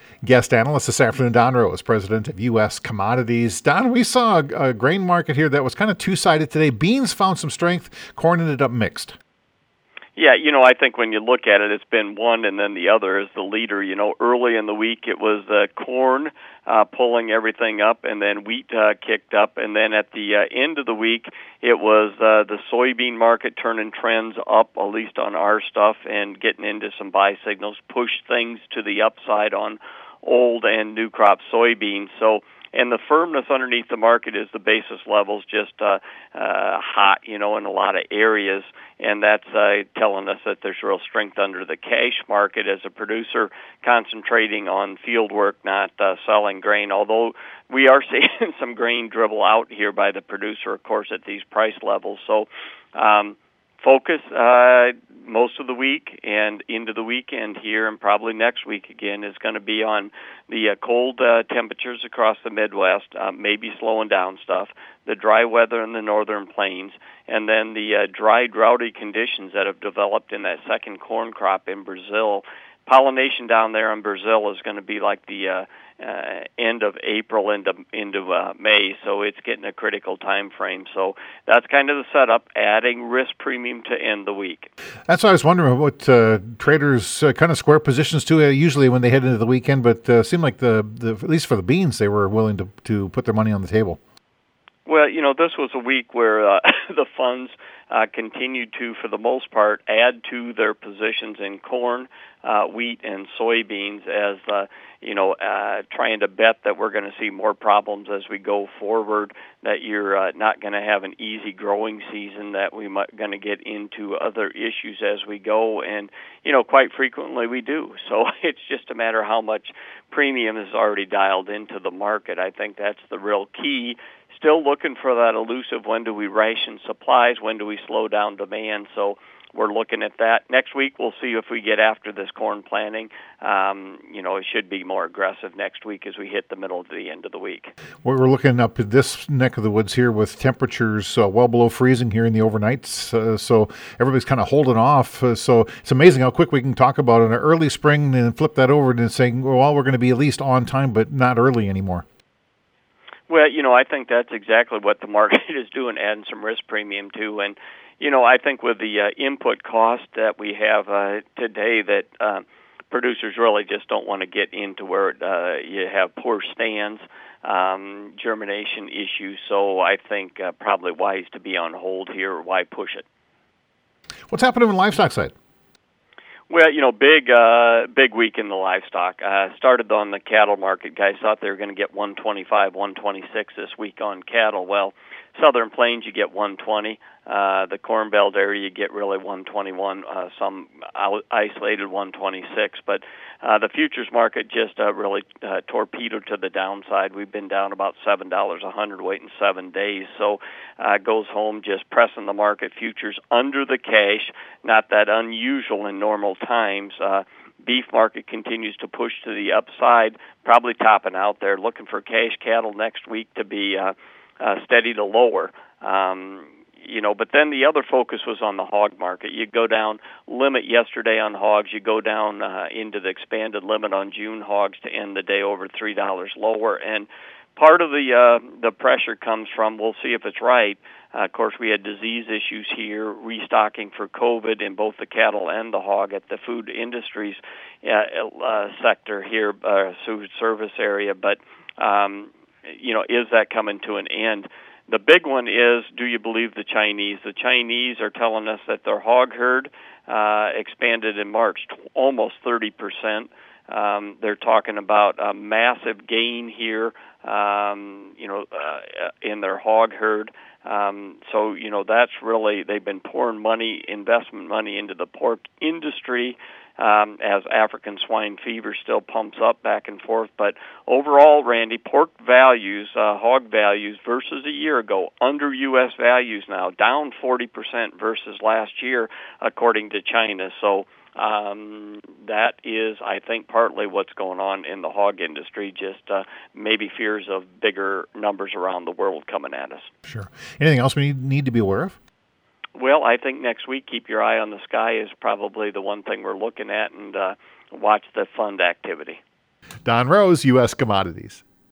Guest analyst this afternoon, Don Rose, president of U.S. Commodities. Don, we saw a grain market here that was kind of two-sided today. Beans found some strength. Corn ended up mixed. Yeah, I think when you look at it, it's been one and then the other is the leader. Early in the week it was corn pulling everything up, and then wheat kicked up, and then at the end of the week it was the soybean market turning trends up, at least on our stuff, and getting into some buy signals, pushed things to the upside on old and new crop soybeans. And the firmness underneath the market is the basis levels just hot, in a lot of areas, and that's telling us that there's real strength under the cash market as a producer concentrating on field work, not selling grain, although we are seeing some grain dribble out here by the producer, of course, at these price levels. So focus most of the week and into the weekend here, and probably next week again, is going to be on the cold temperatures across the Midwest, maybe slowing down stuff, the dry weather in the northern plains, and then the dry, droughty conditions that have developed in that second corn crop in Brazil. Pollination down there in Brazil is going to be like the end of April into May, so it's getting a critical time frame. So that's kind of the setup, adding risk premium to end the week. That's what I was wondering what traders kind of square positions to usually when they head into the weekend, but seemed like the at least for the beans, they were willing to put their money on the table. Well, this was a week where the funds continued to, for the most part, add to their positions in corn, wheat, and soybeans as, trying to bet that we're going to see more problems as we go forward, that you're not going to have an easy growing season, that we might going to get into other issues as we go, and, quite frequently we do. So it's just a matter how much premium is already dialed into the market. I think that's the real key. Still looking for that elusive, when do we ration supplies, when do we slow down demand? So we're looking at that. Next week we'll see if we get after this corn planting. It should be more aggressive next week as we hit the middle of the end of the week. We're looking up at this neck of the woods here with temperatures well below freezing here in the overnights. So everybody's kind of holding off. So it's amazing how quick we can talk about an early spring and flip that over and saying, well, we're going to be at least on time, but not early anymore. Well, I think that's exactly what the market is doing, adding some risk premium to. And, I think with the input cost that we have today, that producers really just don't want to get into where you have poor stands, germination issues. So I think probably wise to be on hold here, or why push it. What's happening on the livestock side? Well, big week in the livestock. Started on the cattle market. Guys thought they were going to get 125, 126 this week on cattle. Well, Southern Plains, you get 120. The Corn Belt area, you get really 121, some isolated 126. But the futures market just really torpedoed to the downside. We've been down about $7 a hundred weight in 7 days. So goes home just pressing the market. Futures under the cash, not that unusual in normal times. Beef market continues to push to the upside, probably topping out there. Looking for cash cattle next week to be steady to lower. But then the other focus was on the hog market. You go down limit yesterday on hogs. You go down into the expanded limit on June hogs to end the day over $3 lower. And part of the pressure comes from, we'll see if it's right. Of course, we had disease issues here, restocking for COVID in both the cattle and the hog at the food industries sector here, food service area. But, is that coming to an end? The big one is, do you believe the Chinese? The Chinese are telling us that their hog herd expanded in March almost 30%. They're talking about a massive gain here, in their hog herd. That's really, they've been pouring investment money into the pork industry, as African swine fever still pumps up back and forth. But overall, Randy, pork values, hog values versus a year ago, under U.S. values now, down 40% versus last year, according to China. So that is, I think, partly what's going on in the hog industry, just maybe fears of bigger numbers around the world coming at us. Sure. Anything else we need to be aware of? Well, I think next week, keep your eye on the sky is probably the one thing we're looking at, and watch the fund activity. Don Rose, U.S. Commodities.